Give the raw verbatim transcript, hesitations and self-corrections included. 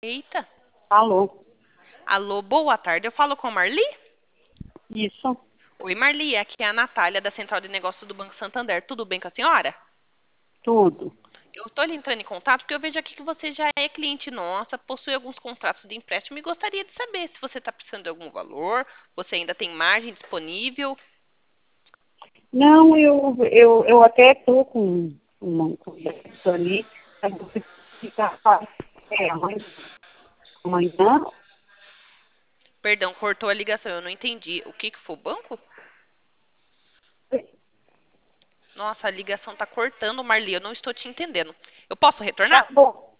Eita. Alô, Alô, boa tarde. Eu falo com a Marli? isso, Oi, Marli. Aqui é a Natália, da Central de Negócios do Banco Santander. Tudo bem com a senhora? tudo. Eu estou lhe entrando em contato porque eu vejo aqui que você já é cliente nossa, possui alguns contratos de empréstimo e gostaria de saber se você está precisando de algum valor, você ainda tem margem disponível. Não, eu, eu, eu até estou com uma conversa ali, mas você ficar é, amanhã, amanhã, Perdão, cortou a ligação, eu não entendi. O que que foi o banco? Nossa, a ligação está cortando, Marli, eu não estou te entendendo. Eu posso retornar? tá bom.